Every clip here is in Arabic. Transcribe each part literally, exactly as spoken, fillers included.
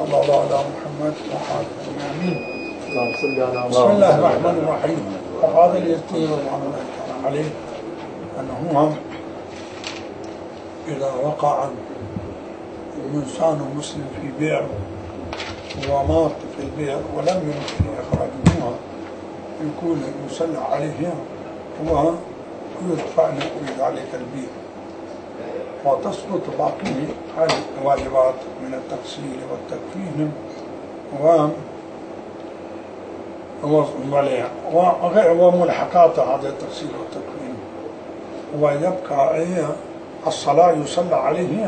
وصلى الله على محمد وعلى آله آمين. اللهم صل على محمد. بسم الله الرحمن الرحيم. وهذا يذكر رضوان الله تعالى عليه أنه إذا وقع إنسان مسلم في بئر ومات في البئر ولم يمكن إخراجهما يكون يصلى عليه ويدفن في ذلك البئر وتسقط باقي الواجبات من التغسيل والتكفين و وملحقات هذا التغسيل والتكفين، ويبقى هي الصلاة يصلى عليه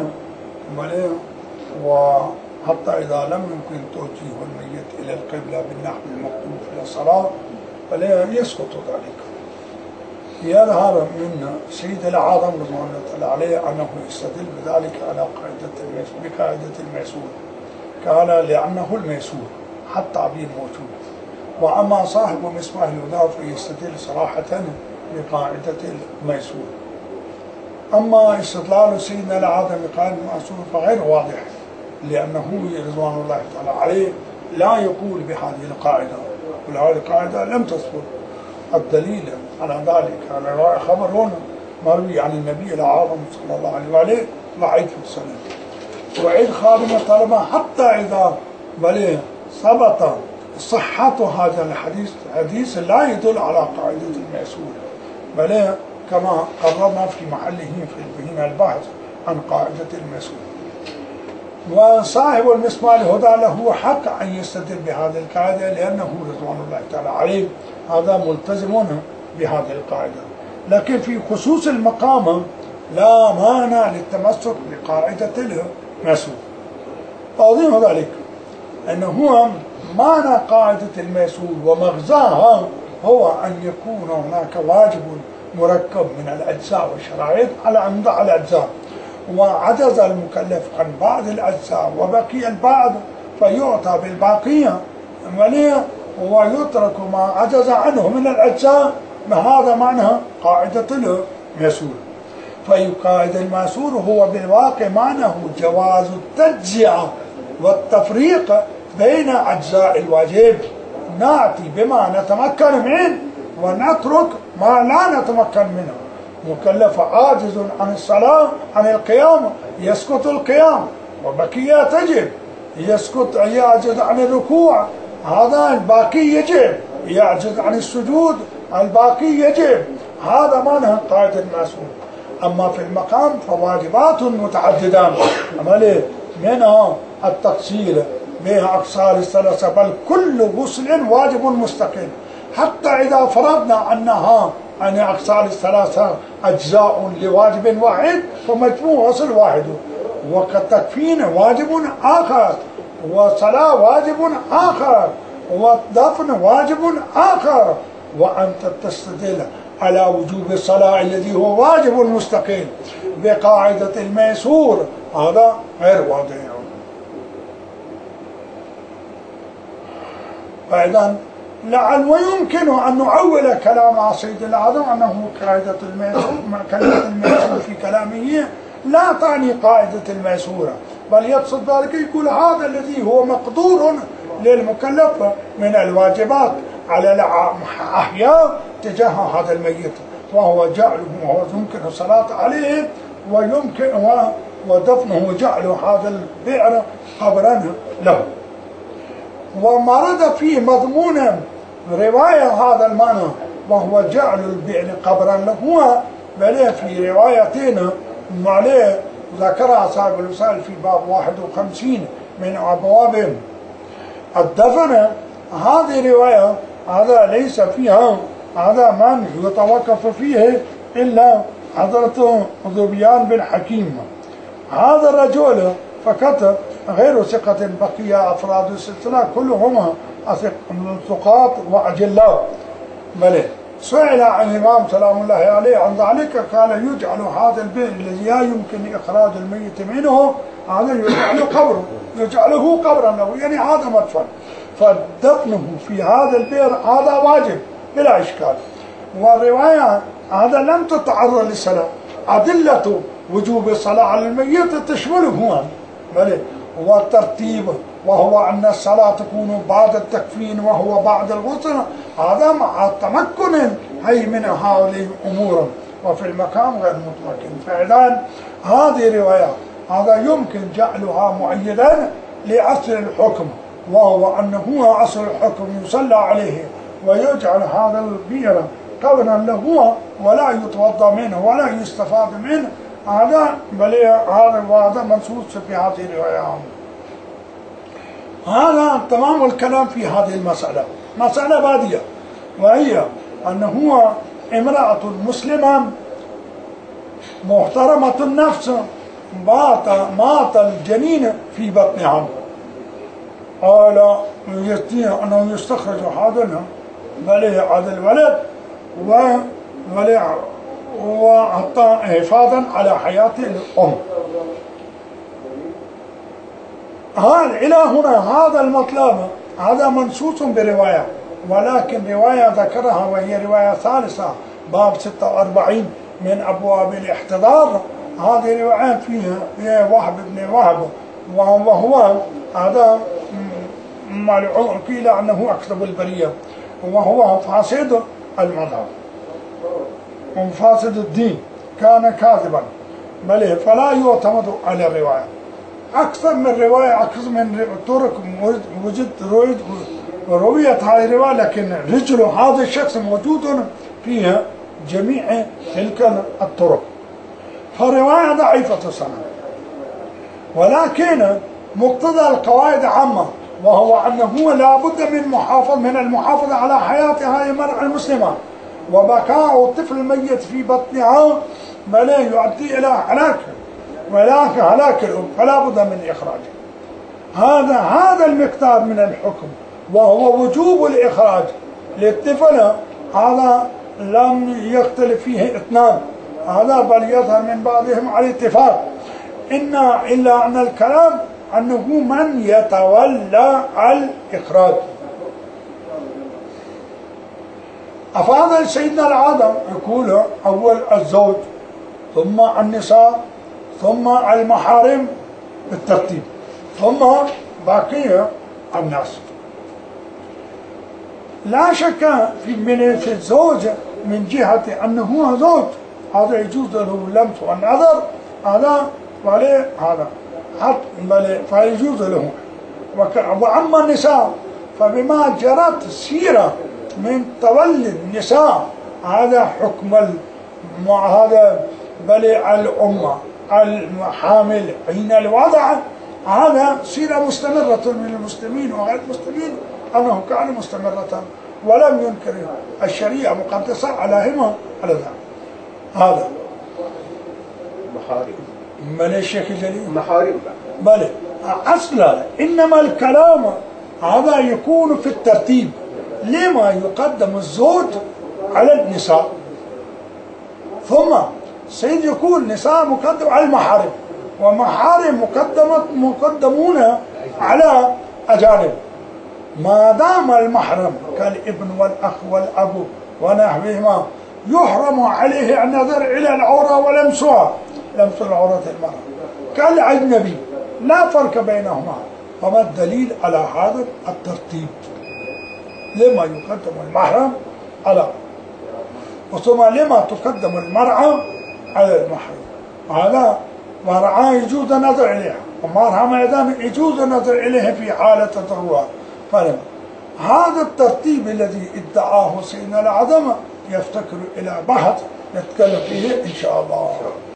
وحتى إذا لم يمكن توجيه الميت إلى القبلة بالنحو المكتوب إلى الصلاة فلا يسقط ذلك. يظهر من سيد العظم رضوان الله عليه أنه يستدل بذلك على قاعدة بقاعدة الميسور، قال لأنه الميسور حتى تعبير موجود. وأما صاحب مصباح الهدى فيستدل صراحة بقاعدة الميسور. أما استدلال سيدنا العظم بقاعدة الميسور فغير واضح، لأنه رضوان الله تعالى عليه لا يقول بهذه القاعدة، وهذه القاعدة لم تثبت. الدليل على ذلك على خبر هنا مروي عن النبي العظيم صلى الله عليه وآله وعيد في السنة وعيد خادم الطلبة حتى إذا بل ثبت صحة هذا الحديث حديث لا يدل على قاعدة الميسور، بل كما قررنا في محله في هنا البحث عن قاعدة الميسور. وصاحب المصباح الهدى له حق أن يستدل بهذه القاعدة لأنه رضوان الله تعالى عليه هذا ملتزم بهذه القاعدة. لكن في خصوص المقام لا مانع للتمسك بقاعدة الميسور. واضح ذلك أنه هو معنى قاعدة الميسور ومغزاها هو أن يكون هناك واجب مركب من الأجزاء والشرائط على عمد الأجزاء، وعجز المكلف عن بعض الأجزاء وبقي البعض فيعطى بالباقية ويترك ما عجز عنه من الأجزاء. هذا معنى قاعدة الميسور. فقاعدة الميسور هو بالواقع معناه جواز التجزئة والتفريق بين أجزاء الواجب، نأتي بما نتمكن منه ونترك ما لا نتمكن منه. مكلف عاجز عن الصلاة عن القيام يسقط القيام وبقية تجب، يسقط يعجز عن الركوع هذا الباقي يجب، يعجز عن السجود الباقي يجب. هذا معنى قاعدة الميسور. أما في المقام فواجبات متعددة منها التغسيل بها أقصار الثلاثة، بل كل غسل واجب مستقل. حتى إذا فرضنا أنها أن أقصار الثلاثة أجزاء لواجب واحد فمجموع غسل واحد، وكتكفين واجب آخر، وصلاة واجب آخر، ودفن واجب آخر، وأنت تستدل على وجوب الصلاة الذي هو واجب مستقل بقاعدة الميسور، هذا غير واضح. فإذا لعل ويمكن أن نعول كلام سيد العظم أنه قاعدة الميسور كلمة الميسور في كلامه لا تعني قاعدة الميسورة، بل يقصد ذلك يقول هذا الذي هو مقدور للمكلف من الواجبات على الأحياء تجاه هذا الميت، وهو جعله وهو يمكن الصلاة عليه ويمكن ودفنه وجعل هذا البئر قبرا له. ومرد فيه مضمون رواية هذا المعنى وهو جعل البئر قبرا له، بل في روايتين عليه ذكرها صاحب الوسائل في باب واحد وخمسين من أبواب الدفن. هذه رواية هذا ليس فيها هذا من يتوقف فيه إلا حضرة ذبيان بن حكيم. هذا الرجل فقط غير ثقة، بقي أفراد السلسلة كلهم ثقات وأجلاء. بل سئل عن الإمام سلام الله عليه عن ذلك قال يجعل هذا البئر الذي لا يمكن إخراج الميت منه هذا يجعل قبره يجعله قبرا له، يعني هذا مدفن، فدفنه في هذا البئر هذا واجب بلا إشكال. والرواية هذا لم تتعرض للصلاة، أدلة وجوب الصلاة على الميت تشمله هو، بل وترتيب وهو أن الصلاة تكون بعد التكفين وهو بعد الغسل، هذا مع تمكن أي من هذه الأمور، وفي المكان غير متمكن. فإذا هذه رواية هذا يمكن جعلها مؤيدا لأصل الحكم، وهو أنه أصل الحكم يصلى عليه ويجعل هذا البئر قبلا له ولا يتوضا منه ولا يستفاد منه، هذا بل هذا وهذا منصوص في هذه الرواية. هذا تمام الكلام في هذه المسألة. مسألة بادية، وهي أنه امرأة مسلمة محترمة النفس مات مات الجنين في بطنها، قال يستطيع أنه يستخرج هذا بل هذا الولد وحتى حفاظا على حياة الأم. هذا إلى هنا هذا المطلب هذا منصوص برواية، ولكن رواية ذكرها وهي رواية ثالثة باب ستة وأربعين من أبواب الاحتضار. هذه رواية فيها وهب بن وهب، وهو هذا قيل أنه أكذب البرية، وهو فاسد المذهب وفاسد الدين، كان كاذبا بل فلا يعتمد على الرواية. أكثر من رواية أكثر من طرق وجد رويت هذه الرواية، لكن رجل هذا الشخص موجود فيها جميع تلك الطرق، فالرواية ضعيفة السند. ولكن مقتضى القواعد عامة، وهو أنه لا بد من محافظ من المحافظة على حياة هذه المرأة المسلمة، وبقاء الطفل الميت في بطنها بل يؤدي إلى هلاك ولكن هلاك الأم، فلا بد من إخراجه. هذا هذا المقدار من الحكم، وهو وجوب الإخراج للطفل، هذا لم يختلف فيه اثنان، هذا بل يظهر من بعضهم على اتفاق، إن إلا أن الكلام أنه من يتولى الإخراج. أفاد سيدنا العادة يقول أول الزوج ثم النساء ثم المحارم بالترتيب ثم بقية الناس. لا شك في من في الزوج من جهة أنه زوج، هذا يجوز له اللمس والنظر، هذا وعليه هذا حتى بل فيجوز له. وأما النساء فبما جرت السيرة من تولي النساء، هذا حكم هذا بل الأمة الحامل حين الوضع، هذا سيرة مستمرة من المسلمين وغير المسلمين أنه كان مستمرة، ولم ينكر الشريعة مقدسة عليهما على ذلك. هذا محارم من الشيخ الجليل محارم بل أصلا إنما الكلام هذا يكون في الترتيب، لما يقدم الزوج على النساء، ثم سيد يكون نساء مقدم على المحارم، ومحارم مقدمة مقدمون على أجانب، ما دام المحرم كالابن والأخ والأب ونحوهما يحرم عليه النظر إلى العورة ولمسها، لمس العورة المرأة كالأجنبي، لا فرق بينهما. فما الدليل على هذا الترتيب؟ لما يقدم المحرم على، وثم لما تقدم المرأة على المحرم؟ هذا مرأة يجوز النظر إليها، ومرأة أيضا يجوز النظر إليها في حالة الضرورة. فلما هذا الترتيب الذي ادعاه سيدنا العظمة يفتكر إلى بحث نتكلم فيه إن شاء الله.